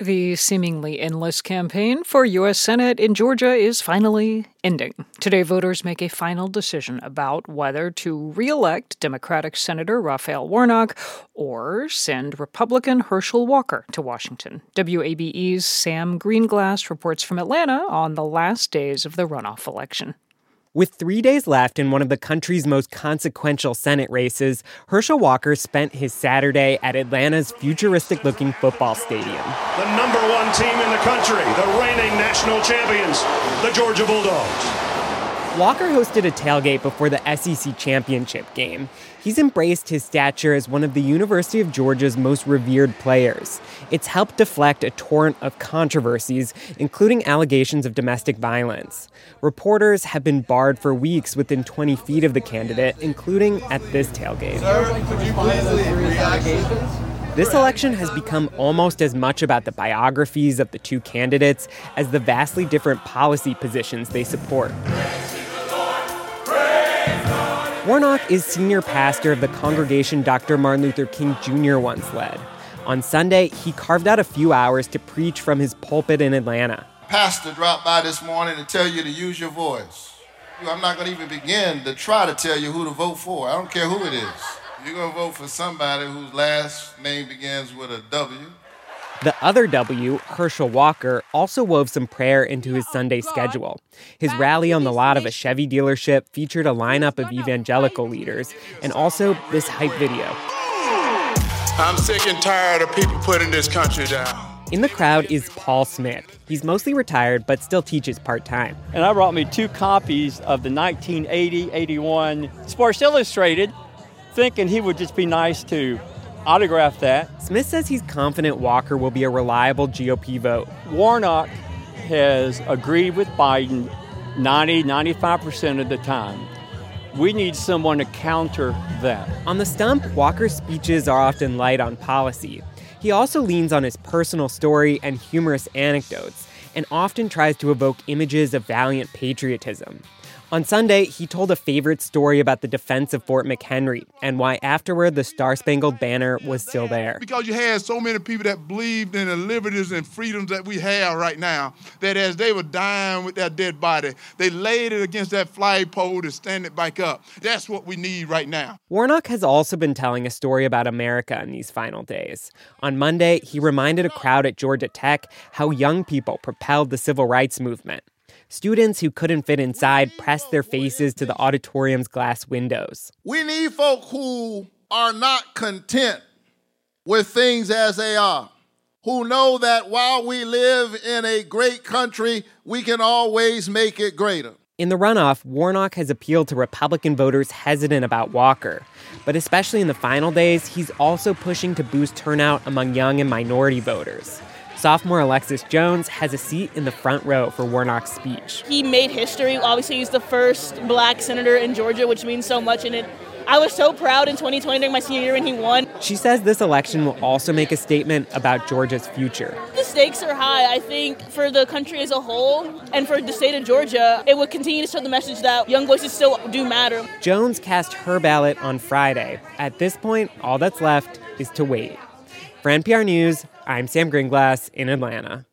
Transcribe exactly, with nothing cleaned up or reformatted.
The seemingly endless campaign for U S Senate in Georgia is finally ending. Today, voters make a final decision about whether to re-elect Democratic Senator Raphael Warnock or send Republican Herschel Walker to Washington. W A B E's Sam Greenglass reports from Atlanta on the last days of the runoff election. With three days left in one of the country's most consequential Senate races, Herschel Walker spent his Saturday at Atlanta's futuristic-looking football stadium. The number one team in the country, the reigning national champions, the Georgia Bulldogs. Walker hosted a tailgate before the S E C championship game. He's embraced his stature as one of the University of Georgia's most revered players. It's helped deflect a torrent of controversies, including allegations of domestic violence. Reporters have been barred for weeks within twenty feet of the candidate, including at this tailgate. Sir, could you please leave these allegations? This election has become almost as much about the biographies of the two candidates as the vastly different policy positions they support. Warnock is senior pastor of the congregation Doctor Martin Luther King Junior once led. On Sunday, he carved out a few hours to preach from his pulpit in Atlanta. Pastor dropped by this morning to tell you to use your voice. I'm not going to even begin to try to tell you who to vote for. I don't care who it is. You're going to vote for somebody whose last name begins with a W. The other W, Herschel Walker, also wove some prayer into his Sunday schedule. His rally on the lot of a Chevy dealership featured a lineup of evangelical leaders, and also this hype video. I'm sick and tired of people putting this country down. In the crowd is Paul Smith. He's mostly retired, but still teaches part-time. And I brought me two copies of the nineteen eighty eighty-one Sports Illustrated, thinking he would just be nice to autograph that. Smith says he's confident Walker will be a reliable G O P vote. Warnock has agreed with Biden ninety, ninety-five percent of the time. We need someone to counter that. On the stump, Walker's speeches are often light on policy. He also leans on his personal story and humorous anecdotes, and often tries to evoke images of valiant patriotism. On Sunday, he told a favorite story about the defense of Fort McHenry and why afterward the Star-Spangled Banner was still there. Because you had so many people that believed in the liberties and freedoms that we have right now, that as they were dying with their dead body, they laid it against that flagpole to stand it back up. That's what we need right now. Warnock has also been telling a story about America in these final days. On Monday, he reminded a crowd at Georgia Tech how young people propelled the civil rights movement. Students who couldn't fit inside pressed their faces to the auditorium's glass windows. We need folk who are not content with things as they are, who know that while we live in a great country, we can always make it greater. In the runoff, Warnock has appealed to Republican voters hesitant about Walker. But especially in the final days, he's also pushing to boost turnout among young and minority voters. Sophomore Alexis Jones has a seat in the front row for Warnock's speech. He made history. Obviously, he's the first black senator in Georgia, which means so much in it. I was so proud in twenty twenty during my senior year when he won. She says this election will also make a statement about Georgia's future. The stakes are high. I think for the country as a whole and for the state of Georgia, it would continue to send the message that young voices still do matter. Jones cast her ballot on Friday. At this point, all that's left is to wait. For N P R News, I'm Sam Greenglass in Atlanta.